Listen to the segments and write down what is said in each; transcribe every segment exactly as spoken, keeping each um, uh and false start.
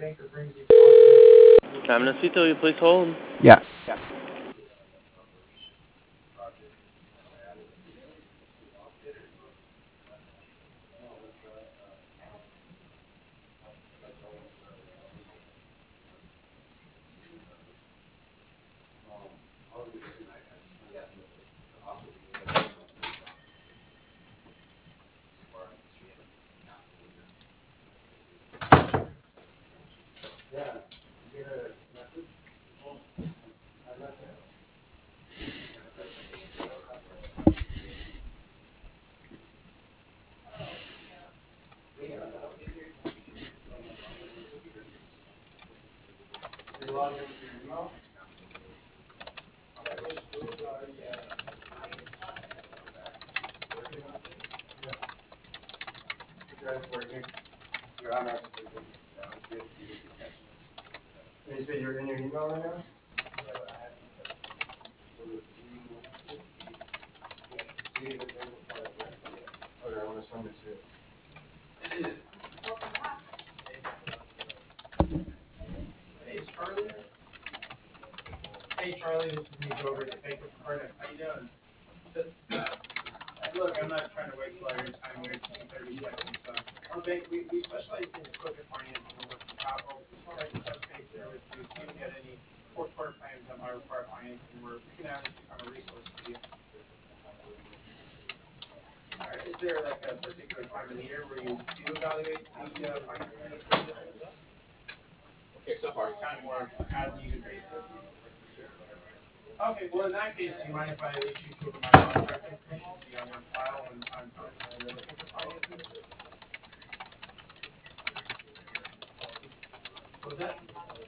Caminacito, you please hold. Yeah. You say you're in your email right now? Okay, I want to send it to you. Hey, Charlie. Hey, Charlie, this is me, Joe, over at Bank of Cardiff. How you doing? So, look, I'm not trying to waste a lot of your time. We're just thirty seconds. So, our bank, we, we specialize in equipment financing and working capital. Just wanted to touch base there with you, see if you had any fourth quarter plans that might require financing. We're looking at it to become a resource for you. All right, is there like a particular time of the year where you do evaluate the uh, financing needs for the business? Okay, so far, kind of more as needed basis. Okay, well, in that case, do you mind if I at least shoot you over my contact information so you have it on file when the time comes when you're looking for financing? What was that?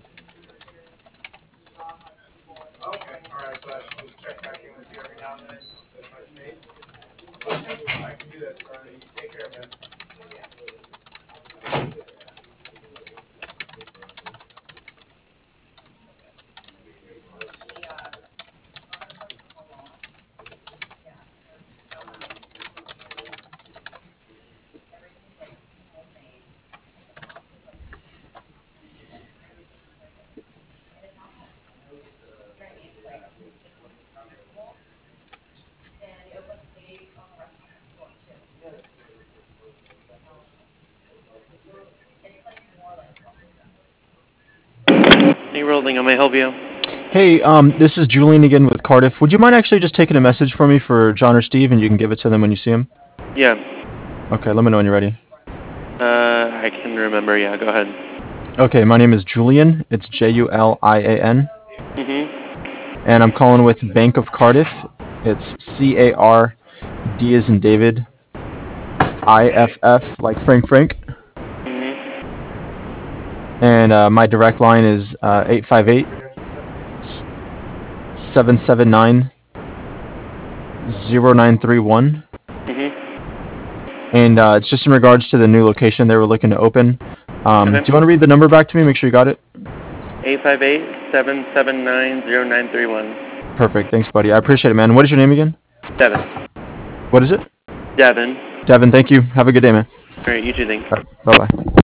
Okay, all right, so I should just check back in with you every now and then to touch base. Okay, I can do that, sir. You take care, man. Hey, Rolling, how may I help you? Hey, um, this is Julian again with Cardiff. Would you mind actually just taking a message for me for John or Steve, and you can give it to them when you see them? Yeah. Okay, let me know when you're ready. Uh, I can remember, yeah, go ahead. Okay, my name is Julian. It's J U L I A N. Mm-hmm. And I'm calling with Bank of Cardiff. It's C A R D as in David, I F F like Frank Frank. Mm-hmm. And uh, my direct line is uh, eight five eight, seven seven nine, zero nine three one. Mm-hmm. And uh, it's just in regards to the new location they were looking to open. Um, do Okay. you want to read the number back to me? Make sure you got it. eight five eight, seven seven nine, zero nine three one. Perfect. Thanks, buddy. I appreciate it, man. What is your name again? Devin. What is it? Devin. Devin, thank you. Have a good day, man. Alright, you too, thanks. All right, bye-bye.